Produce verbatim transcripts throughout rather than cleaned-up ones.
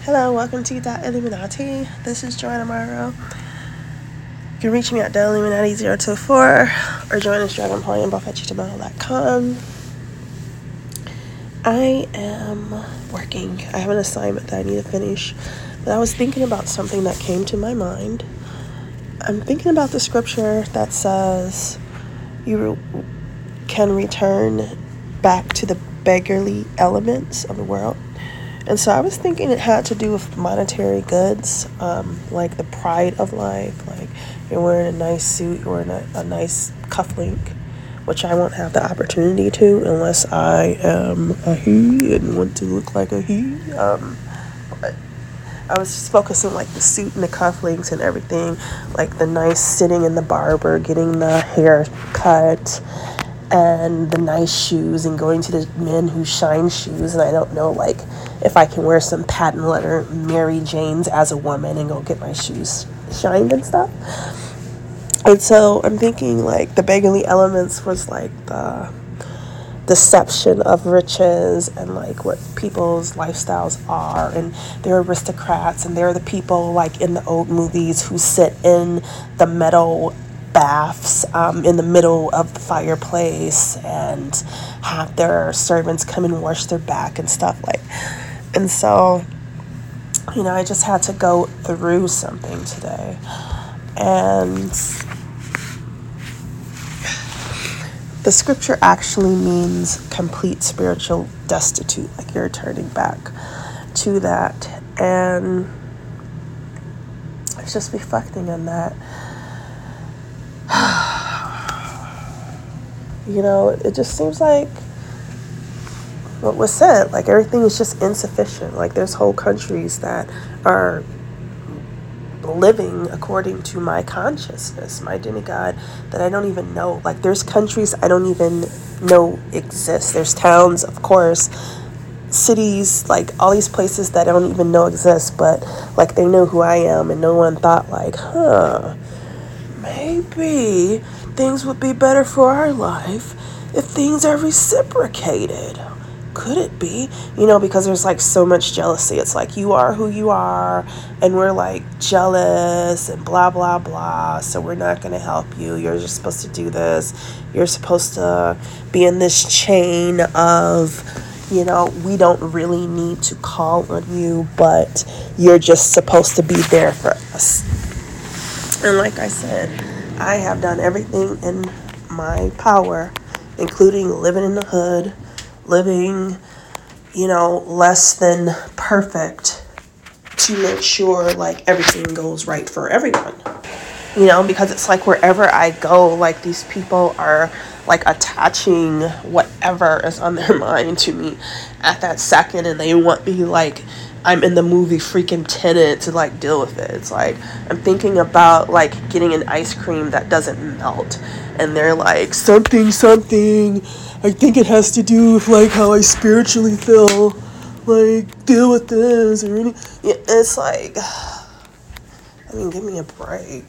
Hello, welcome to The Illuminati. This is Joanna Morrow. You can reach me at the illuminati zero two four or join us dragonpoint both at gmail dot com. I am working. I have an assignment that I need to finish, but I was thinking about something that came to my mind. I'm thinking about the scripture that says you can return back to the beggarly elements of the world. And so I was thinking it had to do with monetary goods, um, like the pride of life, like you're wearing a nice suit, you're wearing a, a nice cufflink, which I won't have the opportunity to unless I am a he and want to look like a he. Um, but I was just focusing like the suit and the cufflinks and everything, like the nice sitting in the barber, getting the hair cut, and the nice shoes, and going to the men who shine shoes. And I don't know, like, if I can wear some patent leather Mary Janes as a woman and go get my shoes shined and stuff. And so I'm thinking, like, the beggarly elements was like the deception of riches and like what people's lifestyles are, and they're aristocrats, and they're the people like in the old movies who sit in the metal baths um, in the middle of the fireplace and have their servants come and wash their back and stuff like. And so, you know, I just had to go through something today, and the scripture actually means complete spiritual destitute, like you're turning back to that. And it's just reflecting on that. You know, it just seems like what was said, like everything is just insufficient. Like there's whole countries that are living according to my consciousness, my demigod, that I don't even know. Like there's countries I don't even know exist. There's towns, of course, cities, like all these places that I don't even know exist, but like they know who I am, and no one thought like, huh, maybe things would be better for our life if things are reciprocated. Could it be? You know, because there's like so much jealousy. It's like you are who you are, and we're like jealous and blah, blah, blah. So we're not going to help you. You're just supposed to do this. You're supposed to be in this chain of, you know, we don't really need to call on you, but you're just supposed to be there for us. And like I said, I have done everything in my power, including living in the hood, living, you know, less than perfect, to make sure like everything goes right for everyone. You know, because it's like wherever I go, like these people are like attaching whatever is on their mind to me at that second, and they want me like I'm in the movie freaking Tenet to like deal with it. It's like I'm thinking about like getting an ice cream that doesn't melt, and they're like something something. I think it has to do with like how I spiritually feel. Like deal with this or any. Yeah, it's like, I mean, give me a break.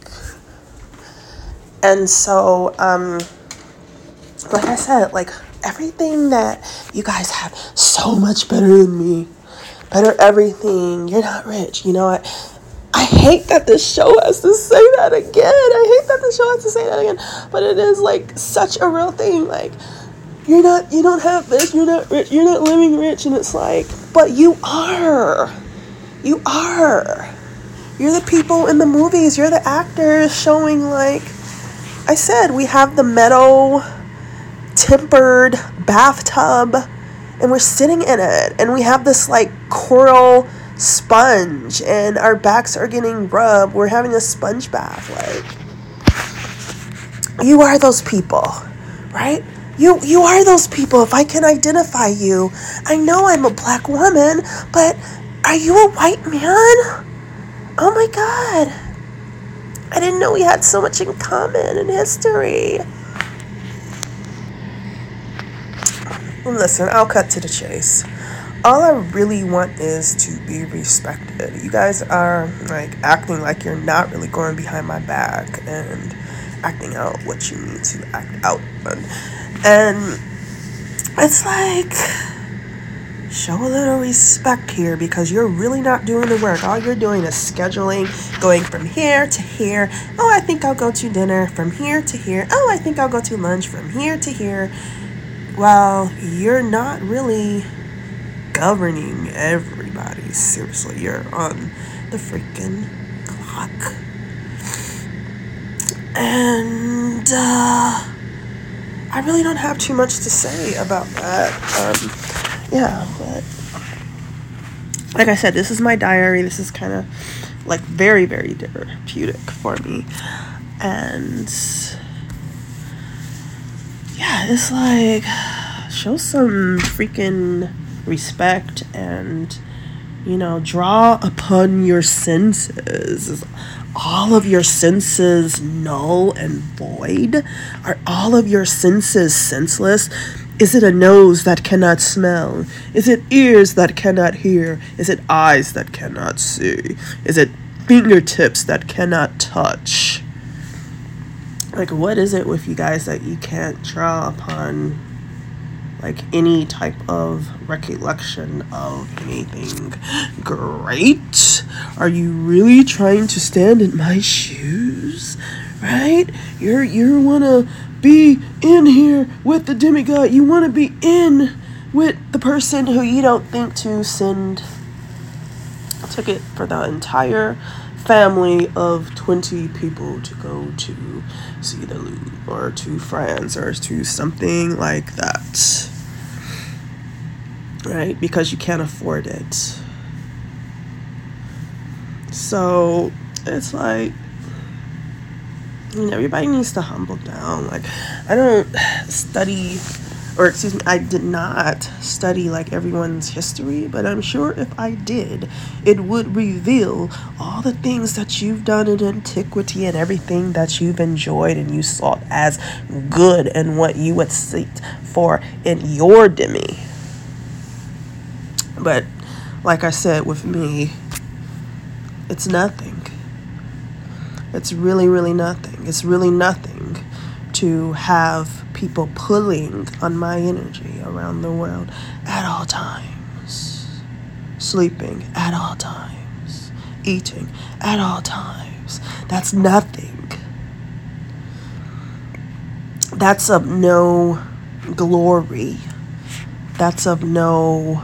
And so, um, like I said, like everything that you guys have so much better than me. Better everything. You're not rich. You know what? I hate that this show has to say that again. I hate that the show has to say that again. But it is like such a real thing. Like, you're not, you don't have this. You're not rich. You're not living rich. And it's like, but you are. You are. You're the people in the movies. You're the actors showing like, I said, we have the metal tempered bathtub, and we're sitting in it, and we have this like coral sponge, and our backs are getting rubbed. We're having a sponge bath. Like, you are those people, right? You you are those people. If I can identify you, I know I'm a black woman, but are you a white man? Oh my God. I didn't know we had so much in common in history. Listen, I'll cut to the chase. All I really want is to be respected. You guys are like acting like you're not really going behind my back and acting out what you need to act out on. And it's like, show a little respect here, because you're really not doing the work. All you're doing is scheduling, going from here to here. Oh, I think I'll go to dinner. From here to here. Oh, I think I'll go to lunch. From here to here. Well, you're not really governing everybody. Seriously, you're on the freaking clock. And uh, I really don't have too much to say about that. Um, yeah, but like I said, this is my diary. This is kind of like very, very therapeutic for me. And yeah, it's like, show some freaking respect and, you know, draw upon your senses. Is all of your senses null and void? Are all of your senses senseless? Is it a nose that cannot smell? Is it ears that cannot hear? Is it eyes that cannot see? Is it fingertips that cannot touch? Like, what is it with you guys that you can't draw upon, like, any type of recollection of anything great? Are you really trying to stand in my shoes? Right? You're you wanna be in here with the demigod. You wanna be in with the person who you don't think to send a ticket for the entire family of twenty people to go to see the Louvre or to France or to something like that. Right? Because you can't afford it. So it's like, you know, everybody needs to humble down. Like, I don't study, or excuse me, I did not study like everyone's history, but I'm sure if I did, it would reveal all the things that you've done in antiquity and everything that you've enjoyed and you sought as good and what you would seek for in your demi. But like I said, with me, it's nothing. It's really, really nothing. It's really nothing to have people pulling on my energy around the world at all times, sleeping at all times, eating at all times. That's nothing. That's of no glory. That's of no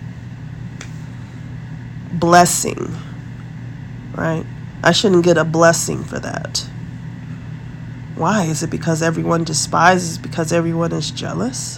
blessing, right? I shouldn't get a blessing for that. Why? Is it because everyone despises? Because everyone is jealous?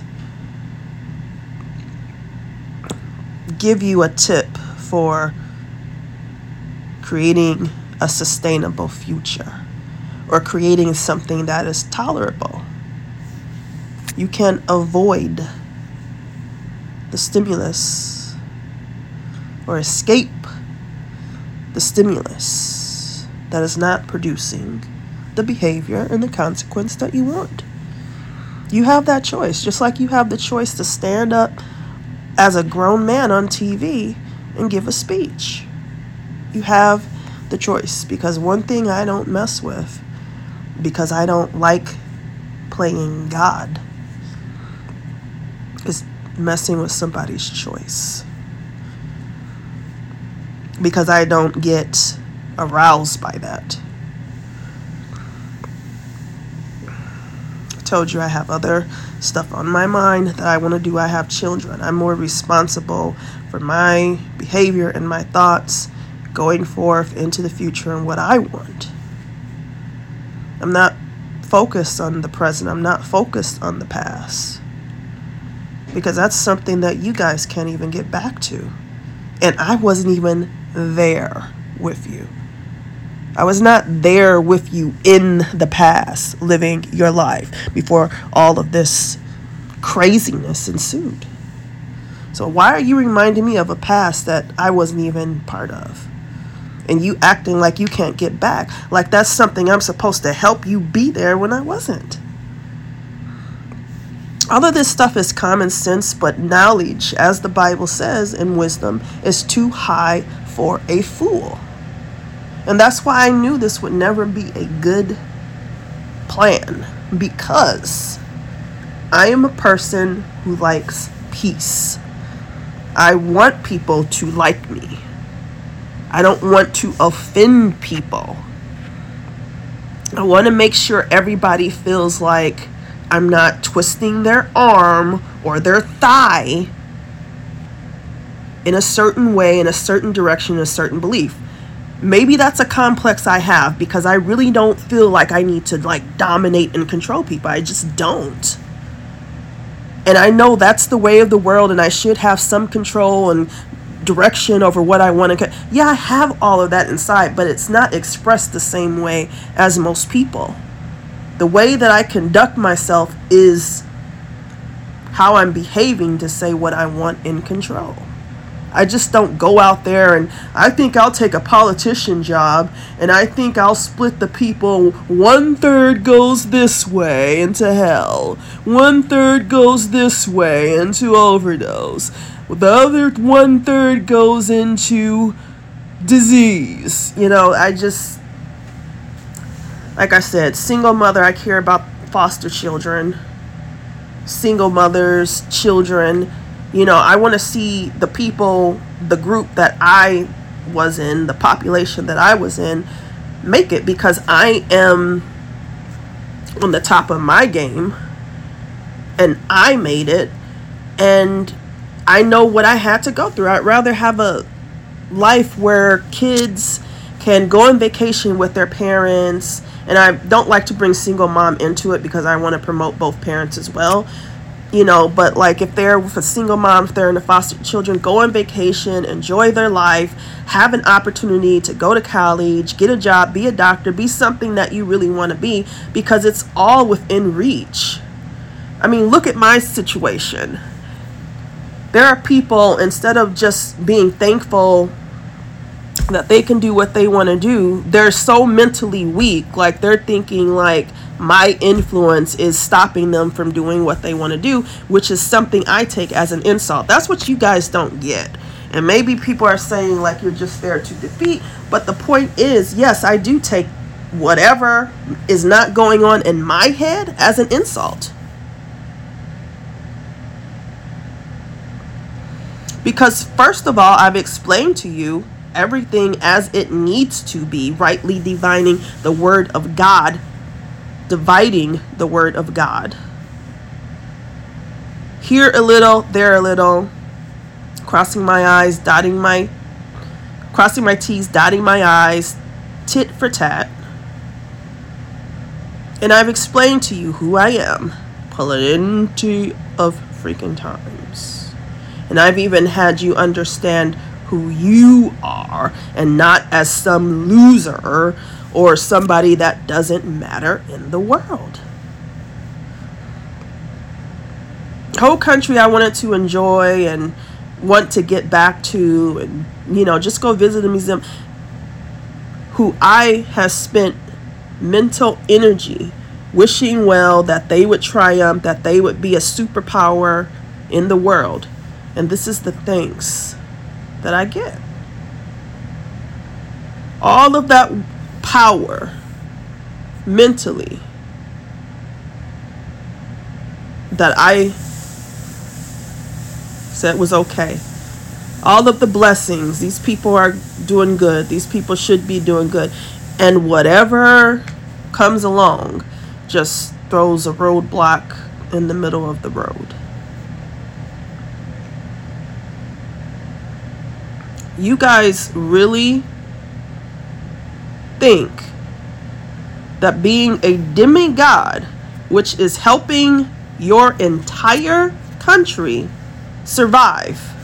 Give you a tip for creating a sustainable future or creating something that is tolerable. You can avoid the stimulus or escape the stimulus that is not producing the behavior and the consequence that you want. You have that choice, just like you have the choice to stand up as a grown man on T V and give a speech. You have the choice, because one thing I don't mess with, because I don't like playing God, is messing with somebody's choice. Because I don't get aroused by that. I told you I have other stuff on my mind that I want to do. I have children. I'm more responsible for my behavior and my thoughts going forth into the future and what I want. I'm not focused on the present. I'm not focused on the past. Because that's something that you guys can't even get back to. And I wasn't even there with you. I was not there with you in the past, living your life before all of this craziness ensued. So why are you reminding me of a past that I wasn't even part of? And you acting like you can't get back, like that's something I'm supposed to help you be there when I wasn't. All of this stuff is common sense, but knowledge, as the Bible says, and wisdom is too high for a fool. And that's why I knew this would never be a good plan, because I am a person who likes peace. I want people to like me. I don't want to offend people. I want to make sure everybody feels like I'm not twisting their arm or their thigh in a certain way, in a certain direction, a certain belief. Maybe that's a complex I have because I really don't feel like I need to like dominate and control people. I just don't. And I know that's the way of the world, and I should have some control and direction over what I want to. Yeah, I have all of that inside, but it's not expressed the same way as most people. The way that I conduct myself is how I'm behaving to say what I want in control. I just don't go out there and I think I'll take a politician job and I think I'll split the people. One third goes this way into hell. One third goes this way into overdose. The other one third goes into disease. You know, I just, like I said, single mother, I care about foster children, single mothers, children. You know, I want to see the people, the group that I was in, the population that I was in, make it, because I am on the top of my game and I made it and I know what I had to go through. I'd rather have a life where kids can go on vacation with their parents, and I don't like to bring single mom into it because I want to promote both parents as well. You know, but like if they're with a single mom, if they're in the foster children, go on vacation, enjoy their life, have an opportunity to go to college, get a job, be a doctor, be something that you really want to be, because it's all within reach. I mean, look at my situation. There are people, instead of just being thankful that they can do what they want to do, they're so mentally weak. Like they're thinking like my influence is stopping them from doing what they want to do, which is something I take as an insult. That's what you guys don't get. And maybe people are saying like you're just there to defeat. But the point is, yes, I do take whatever is not going on in my head as an insult. Because first of all, I've explained to you everything as it needs to be, rightly divining the word of God, dividing the word of God. Here a little, there a little, crossing my eyes, dotting my, crossing my T's, dotting my I's, tit for tat. And I've explained to you who I am plenty of freaking times. And I've even had you understand who you are, and not as some loser or somebody that doesn't matter in the world. Whole country I wanted to enjoy and want to get back to, and you know, just go visit a museum, who I have spent mental energy wishing well that they would triumph, that they would be a superpower in the world. And this is the thanks that I get. All of that power mentally that I said was okay. All of the blessings, these people are doing good, these people should be doing good, and whatever comes along just throws a roadblock in the middle of the road. You guys really think that being a demigod, which is helping your entire country survive,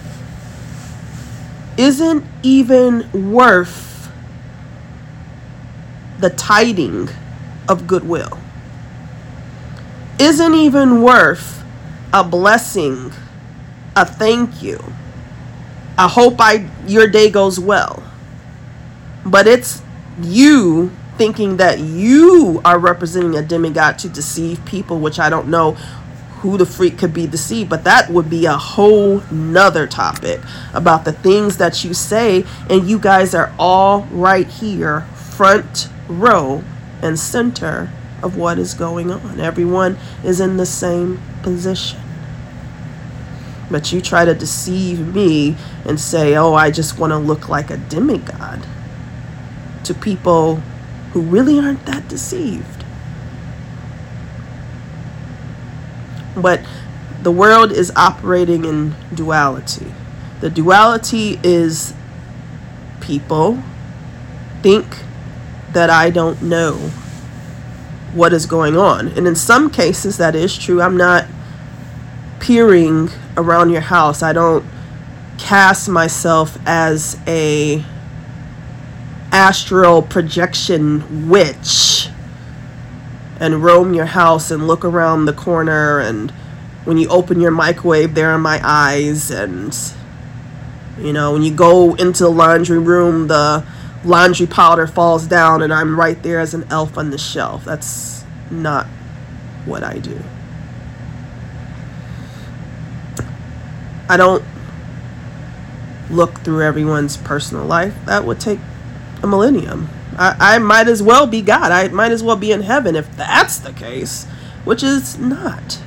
isn't even worth the tiding of goodwill? Isn't even worth a blessing, a thank you, I hope I your day goes well? But it's you thinking that you are representing a demigod to deceive people, which I don't know who the freak could be deceived, but that would be a whole nother topic about the things that you say. And you guys are all right here, front row and center of what is going on. Everyone is in the same position. But you try to deceive me and say, oh, I just want to look like a demigod to people who really aren't that deceived. But the world is operating in duality. The duality is people think that I don't know what is going on. And in some cases that is true. I'm not peering around your house. I don't cast myself as a astral projection witch and roam your house and look around the corner, and when you open your microwave, there are my eyes, and you know, when you go into the laundry room, the laundry powder falls down and I'm right there as an elf on the shelf. That's not what I do. I don't look through everyone's personal life. That would take a millennium. I, I might as well be God. I might as well be in heaven if that's the case, which is not.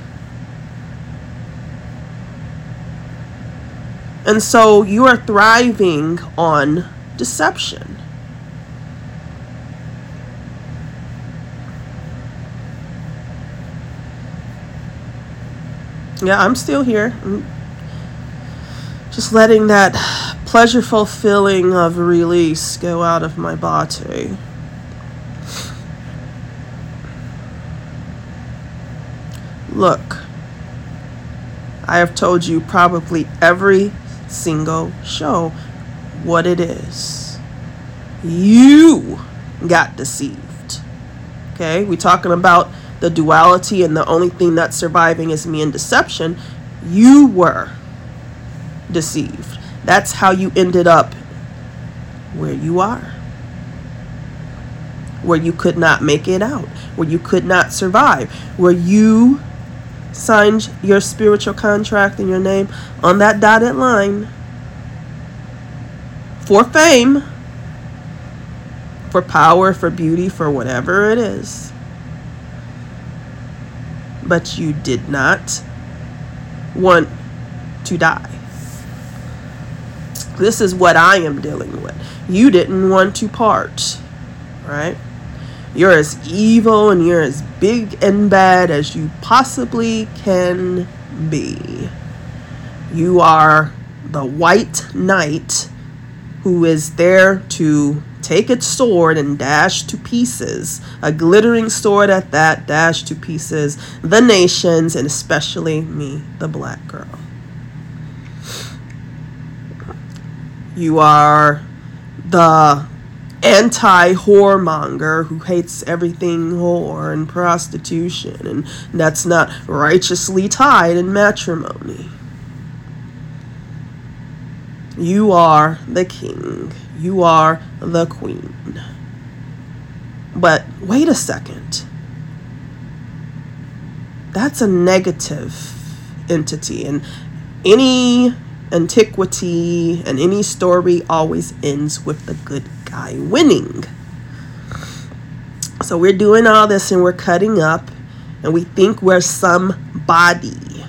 And so you are thriving on deception. Yeah, I'm still here. I'm just letting that pleasureful feeling of release go out of my body. Look, I have told you probably every single show what it is. You got deceived. Okay, we're talking about the duality, and the only thing that's surviving is me and deception. You were deceived. That's how you ended up where you are, where you could not make it out, where you could not survive, where you signed your spiritual contract and your name on that dotted line for fame, for power, for beauty, for whatever it is. But you did not want to die. This is what I am dealing with. You didn't want to part, right? You're as evil and you're as big and bad as you possibly can be. You are the white knight who is there to take its sword and dash to pieces, a glittering sword at that, dash to pieces the nations, and especially me, the black girl. You are the anti-whoremonger who hates everything whore and prostitution, and that's not righteously tied in matrimony. You are the king. You are the queen. But wait a second. That's a negative entity, and any antiquity and any story always ends with the good guy winning. So we're doing all this and we're cutting up and we think we're somebody,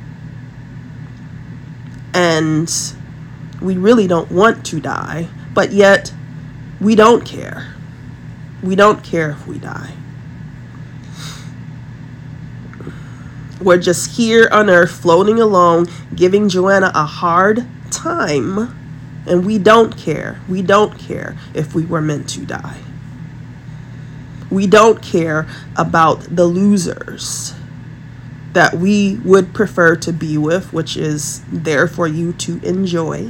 and we really don't want to die, but yet we don't care. We don't care if we die. We're just here on earth floating along, giving Joanna a hard time, and we don't care. We don't care if we were meant to die. We don't care about the losers that we would prefer to be with, which is there for you to enjoy.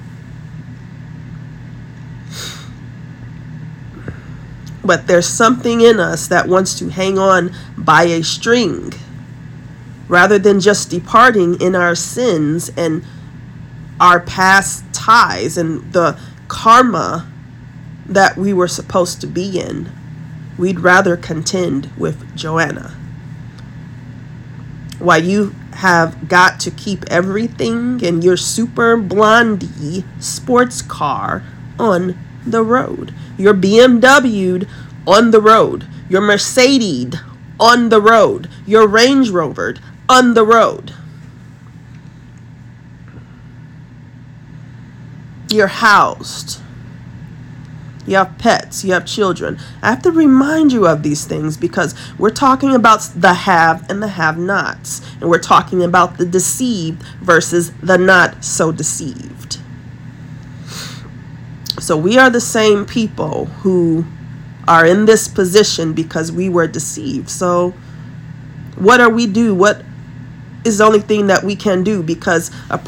But there's something in us that wants to hang on by a string, rather than just departing in our sins and our past ties and the karma that we were supposed to be in. We'd rather contend with Joanna. Why you have got to keep everything in your super blondie sports car on the road. Your B M W'd on the road. Your Mercedes on the road. Your Range Rover'd on the road. You're housed. You have pets, you have children. I have to remind you of these things because we're talking about the have and the have-nots. And we're talking about the deceived versus the not so deceived. So we are the same people who are in this position because we were deceived. So what are we do? What is the only thing that we can do? Because a